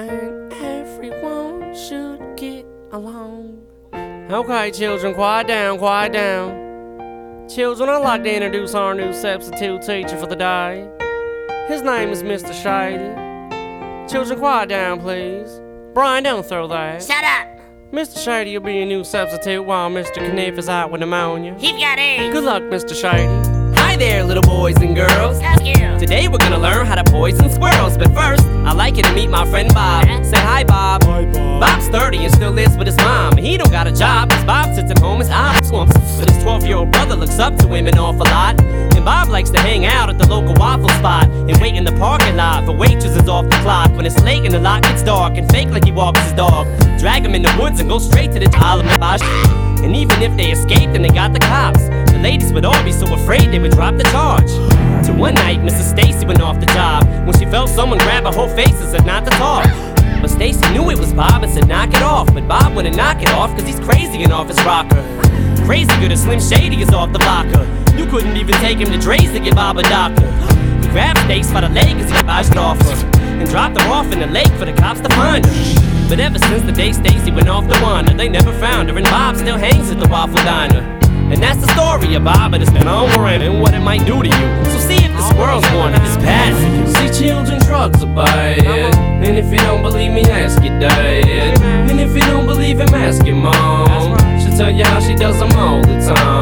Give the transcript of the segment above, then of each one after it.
and everyone should get along. Okay, children, quiet down, quiet down. Children, I'd like to introduce our new substitute teacher for the day. His name is Mr. Shady. Children, quiet down, please. Brian, don't throw that. Shut up! Mr. Shady will be your new substitute while Mr. Kniff is out with pneumonia. He's got AIDS. Good luck, Mr. Shady. Hi there, little boys and girls. Thank you. Today we're gonna learn how to poison squirrels. But first, I'd like you to meet my friend Bob. Say hi, Bob. Hi, Bob. Bob's 30 and still lives with his mom. He don't got a job, cause Bob sits at home his eyes swamps. But his 12-year-old brother looks up to him an awful lot. And Bob likes to hang out at the local waffle spot and wait in the parking lot for waitresses off the clock. When it's late and the lot gets dark and fake like he walks his dog. Drag him in the woods and go straight to the Parliament. And even if they escaped and they got the cops, the ladies would all be so afraid they would drop the charge. Till one night, Mrs. Stacy went off the job when she felt someone grab her whole face and said not to talk. But Stacy knew it was Bob and said knock it off. But Bob wouldn't knock it off cause he's crazy and off his rocker. Crazy good as Slim Shady is off the blocker. You couldn't even take him to Dre's to get Bob a doctor. He grabbed Stace by the leg as he bounced off her and dropped her off in the lake for the cops to find her. But ever since the day Stacy went off to wander, they never found her, and Bob still hangs at the Waffle Diner. And that's the story of Bob and his phenomenon and what it might do to you. So see if the squirrel's born in this bad for you. See, children, drugs are bad. And if you don't believe me, ask your dad. And if you don't believe him, ask your mom. She'll tell you how she does them all the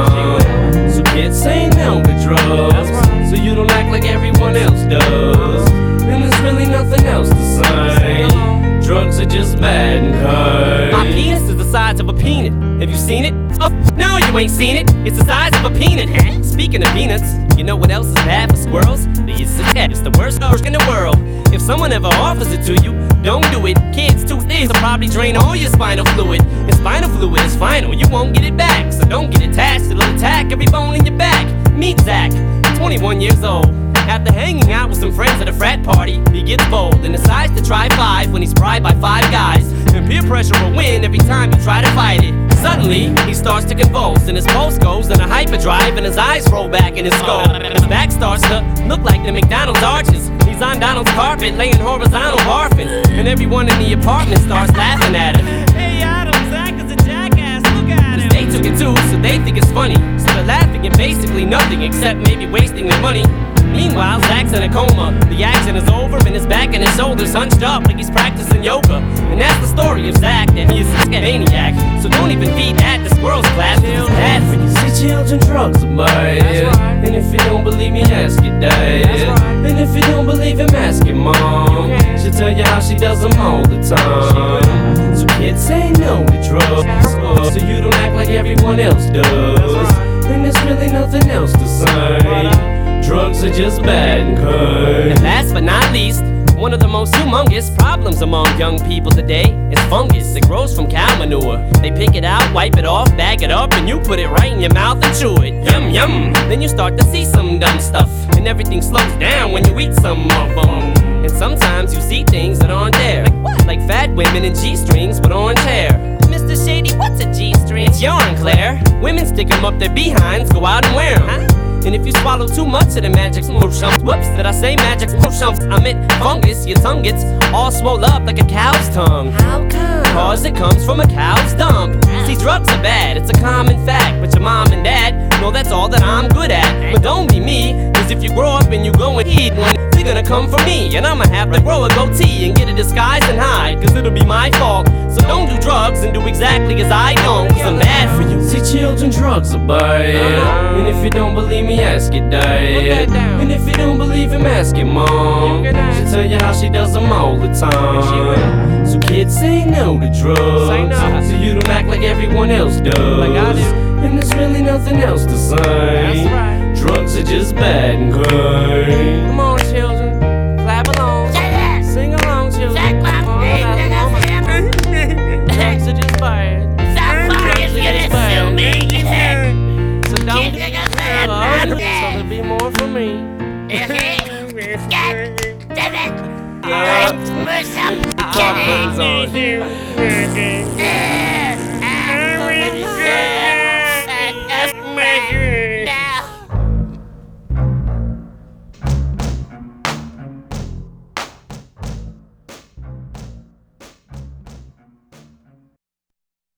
time. So kids, say no to drugs, so you don't act like everyone else does. And there's really nothing else to say. Drugs are just bad and good. My penis is the size of a peanut. Have you seen it? Oh, no, you ain't seen it. It's the size of a peanut. Speaking of peanuts, you know what else is bad for squirrels? It's the worst drug in the world. If someone ever offers it to you, don't do it. Kids, 2 days will probably drain all your spinal fluid. And spinal fluid is final, you won't get it back. So don't get attached, it'll attack every bone in your back. Meet Zach, 21 years old. After hanging out with some friends at a frat party, he gets bold and decides to try 5 when he's bribed by 5 guys. And peer pressure will win every time you try to fight it. Suddenly, he starts to convulse, and his pulse goes in a hyperdrive, and his eyes roll back in his skull. His back starts to look like the McDonald's arches. He's on Donald's carpet, laying horizontal barfing, and everyone in the apartment starts laughing at him. Hey Adam, Zach is a jackass, look at him. They took it too, so they think it's funny. So they're laughing at basically nothing except maybe wasting their money. Meanwhile, Zach's in a coma. The action is over and his back and his shoulders hunched up like he's practicing yoga. And that's the story of Zach, that he is a maniac. So don't even feed that to squirrels class, it's bad for you. See, children, drugs are bad. And if you don't believe me, ask your dad. And if you don't believe him, ask your mom. She'll tell you how she does them all the time. So kids, say no to drugs, so you don't act like everyone else does. And there's really nothing else to say. Drugs are just bad and good. And last but not least, one of the most humongous problems among young people today is fungus. It grows from cow manure. They pick it out, wipe it off, bag it up, and you put it right in your mouth and chew it. Yum, yum. Then you start to see some dumb stuff, and everything slows down when you eat some of them. And sometimes you see things that aren't there. Like what? Like fat women in G-strings with orange hair. Mr. Shady, what's a G-string? It's yarn, Claire. Women stick them up their behinds, go out and wear them. Huh? And if you swallow too much of the magic potions, whoops, did I say magic potions? I meant fungus, your tongue gets all swole up like a cow's tongue. How come? Cause it comes from a cow's dump. See, drugs are bad, it's a common fact. But your mom and dad know that's all that I'm good at. But don't be me, cause if you grow up and you go and eat one, they're gonna come for me. And I'ma have to grow a goatee and get a disguise and hide, cause it'll be my fault. So don't do drugs and do exactly as I don't, cause I'm bad for you. See, children, drugs are bad. And if you don't believe me, ask your dad. And if you don't believe him, ask your mom. She'll tell you how she does them all the time. So kids, say no to drugs, so you don't act like everyone else does. And there's really nothing else to say. Drugs are just bad and good. Come on, children, clap along. Sing along, children. Drugs are just bad. So don't do drugs, so there'll be more for me. Damn it! We're so kidding!